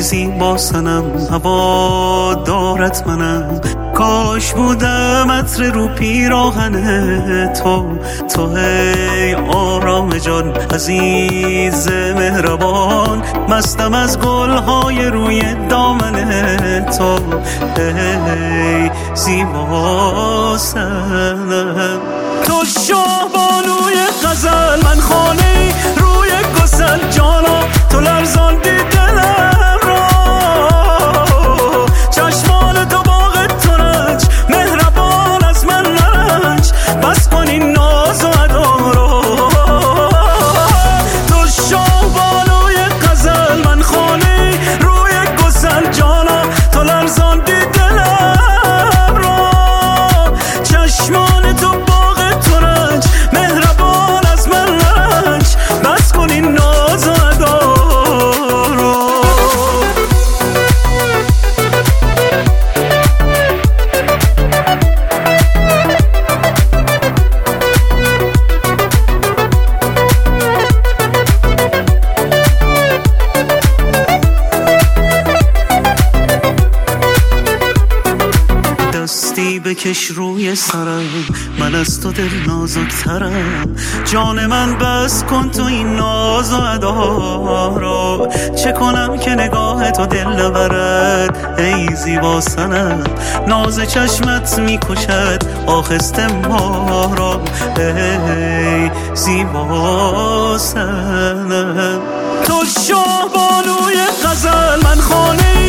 زیبا سنم هوا دارت منم، کاش بودم عطر رو پیراهن تو ای آرام جان عزیز مهربان، مستم از گلهای روی دامن تو ای زیبا سنم. تو شاه بانوی غزل، من خانه روی گسل، جانا تو لرزاندی دلم را، چشمان تو باغ ترنج مهربان از من نرنج، بس کن این ناز و ادا را. تو شاه بانوی غزل، من خانه روی گسل، جانا تو لرزاندی دلم را، چشمان تو باغ ترنج مهربان از من نرنج، بس کن این ناز و ادا را. دستی بکش روی سرم، من از تو دل نازکترم، جان من بس کن تو این ناز و ادا را. چه کنم که نگاه تو دل نبرد ای زیبا سنم، ناز چشمت میکشد آخسته ما را ای زیبا سنم. تو شاه بانوی غزل، من خانه